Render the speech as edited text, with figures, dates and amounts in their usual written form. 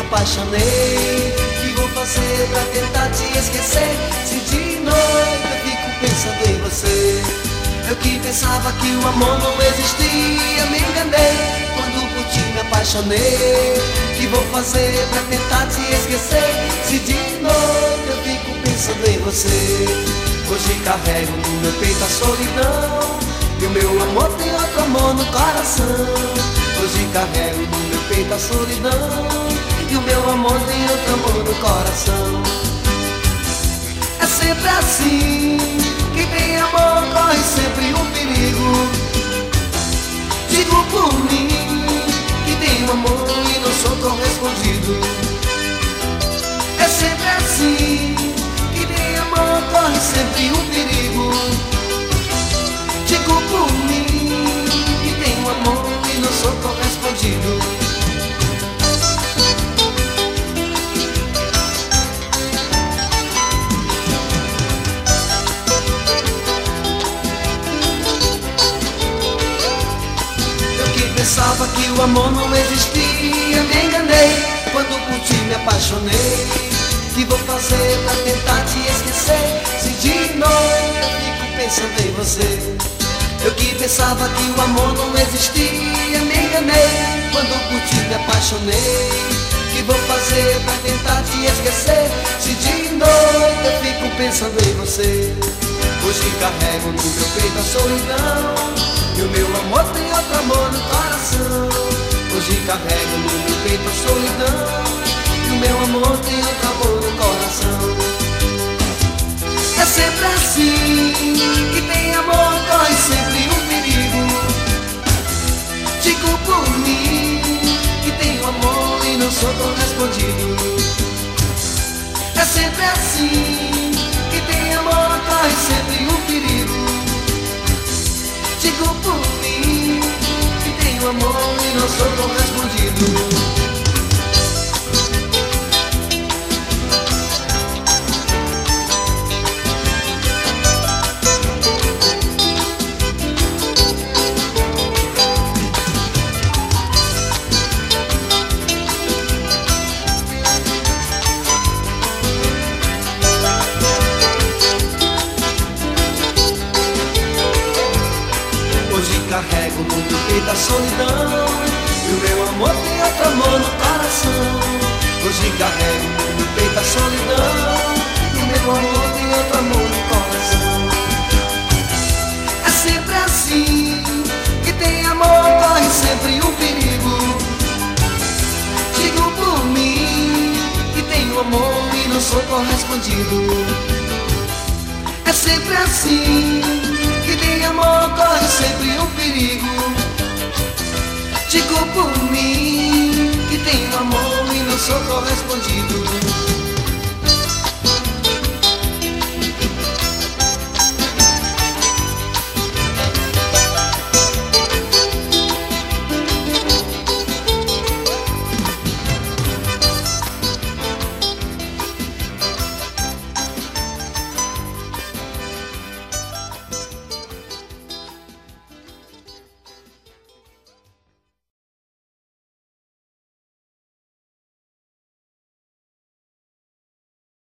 apaixonei. Que vou fazer pra tentar te esquecer? Se de noite eu fico pensando em você. Eu que pensava que o amor não existia, me enganei quando por ti me apaixonei. Que vou fazer pra tentar te esquecer? Se de noite eu fico pensando em você. Hoje carrego no meu peito a solidão, e o meu amor tem outro amor no coração. Hoje carrego no meu peito a solidão, e o meu amor tem outro amor no coração. É sempre assim, quem tem amor corre sempre um perigo. Digo por mim, que tenho amor e não sou correspondido. É sempre assim, que tem amor corre sempre um perigo. Digo por mim, que tenho amor e não sou correspondido. Pensava que o amor não existia, me enganei quando por ti me apaixonei. Que vou fazer pra tentar te esquecer? Se de noite eu fico pensando em você. Eu que pensava que o amor não existia, me enganei quando por ti me apaixonei. Que vou fazer pra tentar te esquecer? Se de noite eu fico pensando em você. Hoje carrego no meu peito a solidão, e o meu amor tem outro amor no coração. Hoje carrego no meu peito a solidão, e o meu amor tem outro amor no coração. É sempre assim, que tem amor corre sempre um perigo. Digo por mim, que tenho amor e não sou correspondido. É sempre assim, que tem amor corre sempre um perigo. Digo por mim, que tenho amor e não sou correspondido. Carrego no meu peito a solidão, e o meu amor tem outro amor no coração. Hoje carrego no meu peito a solidão, e o meu amor tem outro amor no coração. É sempre assim, que tem amor corre sempre um perigo. Digo por mim, que tenho amor e não sou correspondido. É sempre assim, que tem amor corre sempre um perigo. Digo por mim, que tenho amor e não sou correspondido.